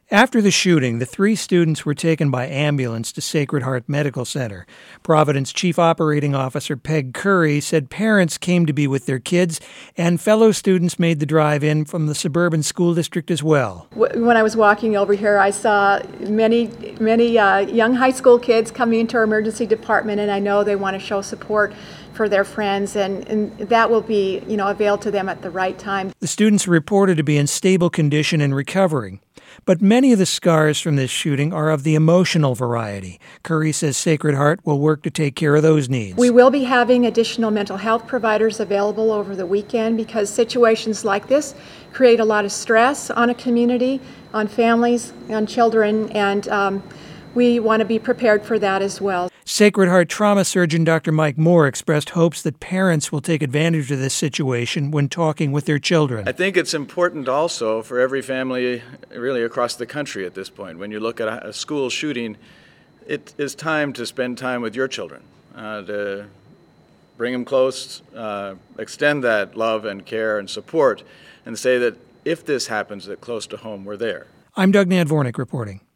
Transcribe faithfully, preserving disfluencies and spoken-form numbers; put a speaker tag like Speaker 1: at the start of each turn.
Speaker 1: After the shooting, the three students were taken by ambulance to Sacred Heart Medical Center. Providence Chief Operating Officer Peg Curry said parents came to be with their kids, and fellow students made the drive in from the suburban school district as well.
Speaker 2: When I was walking over here, I saw many, many uh, young high school kids coming into our emergency department, and I know they want to show support for their friends, and, and that will be, you know, availed to them at the right time.
Speaker 1: The students are reported to be in stable condition and recovering. But many of the scars from this shooting are of the emotional variety. Curry says Sacred Heart will work to take care of those needs.
Speaker 2: We will be having additional mental health providers available over the weekend because situations like this create a lot of stress on a community, on families, on children, and um, we want to be prepared for that as well.
Speaker 1: Sacred Heart trauma surgeon Doctor Mike Moore expressed hopes that parents will take advantage of this situation when talking with their children.
Speaker 3: I think it's important also for every family really across the country at this point. When you look at a school shooting, it is time to spend time with your children, uh, to bring them close, uh, extend that love and care and support, and say that if this happens, that close to home, we're there.
Speaker 1: I'm Doug Nadvornik reporting.